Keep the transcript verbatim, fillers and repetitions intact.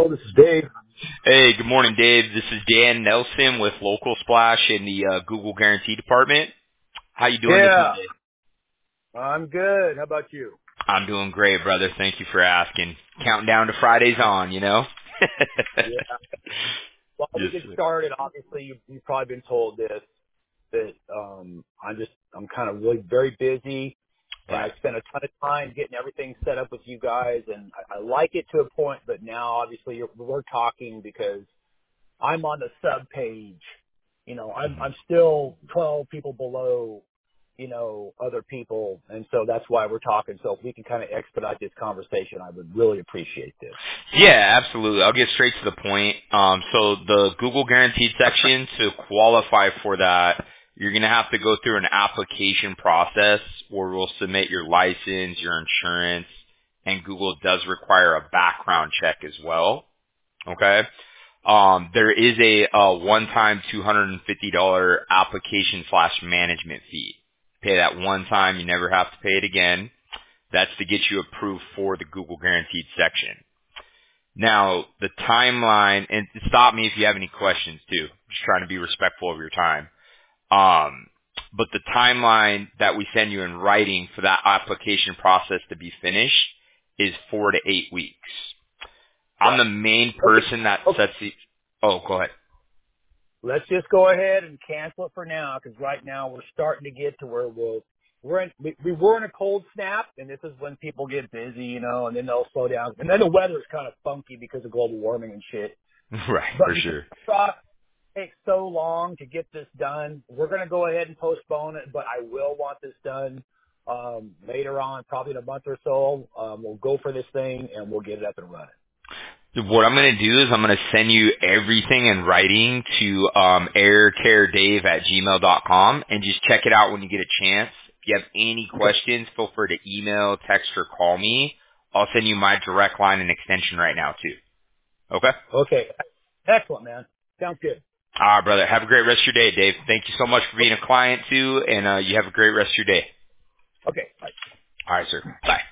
Hello, this is Dave. Hey, good morning, Dave. This is Dan Nelson with Local Splash in the uh, Google Guarantee Department. How you doing this Yeah, Monday? I'm good. How about you? I'm doing great, brother. Thank you for asking. Counting down to Friday's on, you know? Yeah. While we Yes, get sir. started, obviously you, you've probably been told this that um, I'm just I'm kind of really very busy, and I Right. spent a ton of time getting everything set up with you guys, and I, I like it to a point, but now obviously you're, we're talking because I'm on the sub page. You know, I'm Mhm. I'm still twelve people below, you know, other people, and so that's why we're talking. So if we can kind of expedite this conversation, I would really appreciate this. Yeah, absolutely. I'll get straight to the point. Um, so the Google Guaranteed section, to qualify for that, you're going to have to go through an application process where we'll submit your license, your insurance, and Google does require a background check as well. Okay. Um, there is a, uh one-time two hundred fifty dollars application slash management fee. Pay that one time, you never have to pay it again. That's to get you approved for the Google Guaranteed section. Now, the timeline, and stop me if you have any questions too. Just trying to be respectful of your time. Um, but the timeline that we send you in writing for that application process to be finished is four to eight weeks. I'm Right. the main Okay. person that Okay. sets the, oh, go ahead. Let's just go ahead and cancel it for now, because right now we're starting to get to where we'll we're in we, we were in a cold snap, and this is when people get busy, you know, and then they'll slow down, and then the weather's kind of funky because of global warming and shit. Right, But for because sure. the process takes so long to get this done, we're going to go ahead and postpone it. But I will want this done um, later on, probably in a month or so. Um, we'll go for this thing and we'll get it up and running. What I'm going to do is I'm going to send you everything in writing to um, aircaredave at gmail dot com and just check it out when you get a chance. If you have any Okay. questions, feel free to email, text, or call me. I'll send you my direct line and extension right now too. Okay? Okay. Excellent, man. Sounds good. All right, brother. Have a great rest of your day, Dave. Thank you so much for being a client too, and uh, you have a great rest of your day. Okay. Bye. All right, sir. Bye.